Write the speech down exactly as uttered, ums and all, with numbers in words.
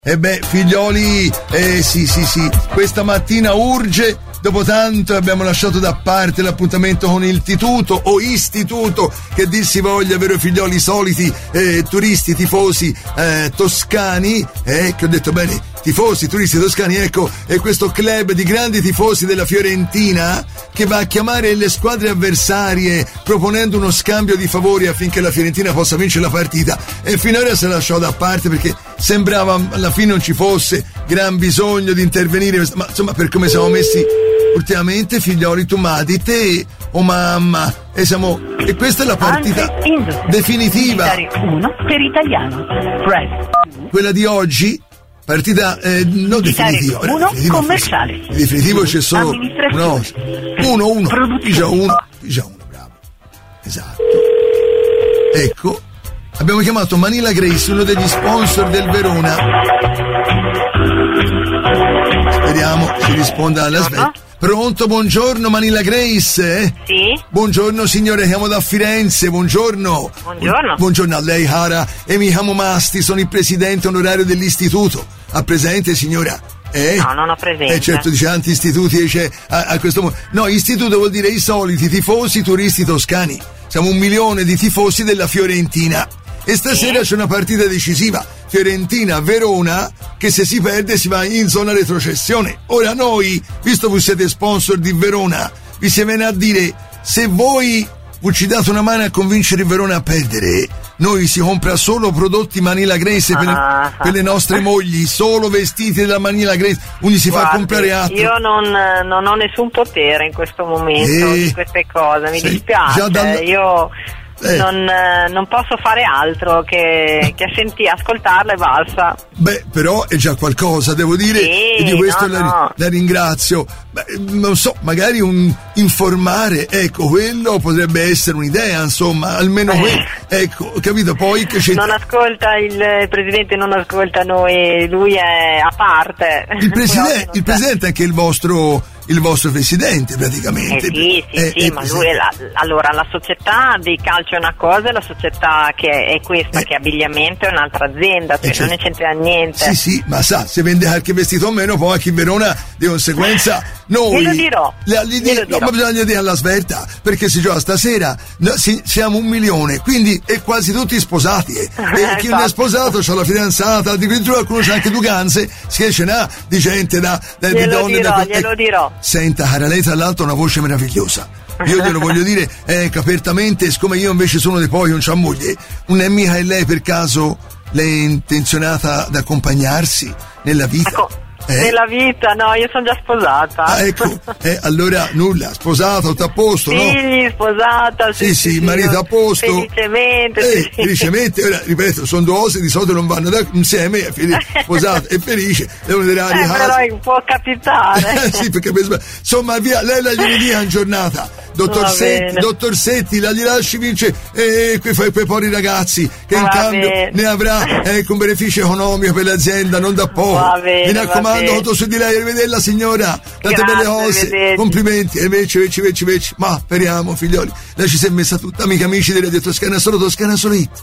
E beh, figlioli, eh sì sì sì, questa mattina urge, dopo tanto abbiamo lasciato da parte l'appuntamento con il Tituto o Istituto, che dir si voglia, vero figlioli, soliti eh, turisti, tifosi eh, toscani, eh, che ho detto bene, tifosi, turisti toscani, ecco, è questo club di grandi tifosi della Fiorentina che va a chiamare le squadre avversarie proponendo uno scambio di favori affinché la Fiorentina possa vincere la partita, e finora se la lasciò da parte perché sembrava alla fine non ci fosse gran bisogno di intervenire, ma insomma per come siamo messi ultimamente, figlioli, tu ma di te o mamma, e siamo, e questa è la partita definitiva uno per italiano. Press. Quella di oggi, partita eh, non definitiva, uno definitivo, commerciale. Il definitivo c'è solo uno, uno, uno, già uno, già uno, bravo, esatto. Ecco, abbiamo chiamato Manila Grace, uno degli sponsor del Verona. Speriamo ci risponda alla sveglia. Pronto, buongiorno Manila Grace? Eh? Sì. Buongiorno signore, chiamo da Firenze, buongiorno. Buongiorno. Buongiorno a lei, Hara, e mi chiamo Masti, sono il presidente onorario dell'istituto. Ha presente, signora? Eh? No, non ho presente. Eh certo, dice tanti istituti, dice a, a questo modo. No, istituto vuol dire i soliti tifosi turisti toscani. Siamo un milione di tifosi della Fiorentina. E stasera c'è una partita decisiva, Fiorentina-Verona, che se si perde si va in zona retrocessione. Ora noi, visto che voi siete sponsor di Verona, vi si viene a dire, se voi ci date una mano a convincere il Verona a perdere, noi si compra solo prodotti Manila Grace per, ah, per le nostre mogli, solo vestiti della Manila Grace, quindi si guardi, fa comprare altro. Io non, non ho nessun potere in questo momento eh, di queste cose, mi sei, dispiace, dal... io... Eh. Non, non posso fare altro che, che senti, ascoltarla e basta. Beh, però è già qualcosa, devo dire, sì, e di questo no, la, no. la ringrazio. Beh, non so, magari un informare, ecco, quello potrebbe essere un'idea, insomma, almeno quello, ecco, capito? Poi che c'è... Non ascolta il presidente, non ascolta noi, lui è a parte. Il presidente, il presidente è anche il vostro... il vostro presidente praticamente. Eh sì, sì, eh, sì, eh, ma lui è la, allora la società di calcio è una cosa e la società che è questa, eh, che è abbigliamento, è un'altra azienda, cioè eh, certo. Non ne c'entra niente. Sì, sì, ma sa, se vende qualche vestito o meno, poi anche in Verona di conseguenza noi... Glielo dirò. Le, gli dirò. No, ma bisogna dire alla svelta, perché si gioca stasera, no, si, siamo un milione, quindi è quasi tutti sposati. Eh. E chi non è sposato c'ha la fidanzata, addirittura qualcuno c'ha anche due ganze, si ce n'ha di gente da, da glielo di donne dirò, da... glielo dirò. Senta, cara, lei tra l'altro ha una voce meravigliosa. Io glielo voglio dire, ecco, apertamente, siccome io invece sono di poi, non c'ha moglie, non è mica e lei per caso, lei è intenzionata ad accompagnarsi nella vita? Ecco. Eh? Nella vita, no, io sono già sposata. Ah, ecco, eh, allora nulla, sposata, tutto a posto, figli, no? sposata, sì, sì, sì, sì, marito a posto. Felicemente, eh, sì. Felicemente, ora, ripeto, sono due cose di solito non vanno da, insieme, sposata e felice, devono dire eh, però può capitare. Eh, sì, perché insomma, via, lei la gli dia in giornata. Dottor Setti, dottor Setti, la gli lasci vincere e quei, quei poveri ragazzi che in va cambio bene. ne avrà ecco, un beneficio economico per l'azienda, non da poco. Va bene, mi raccomando, tutto su di lei, arrivederla signora, tante grazie, belle cose, vedete. complimenti, e invece, invece, invece, invece, ma speriamo figlioli, lei ci si è messa tutta amica amici della Radio Toscana, solo Toscana Solito.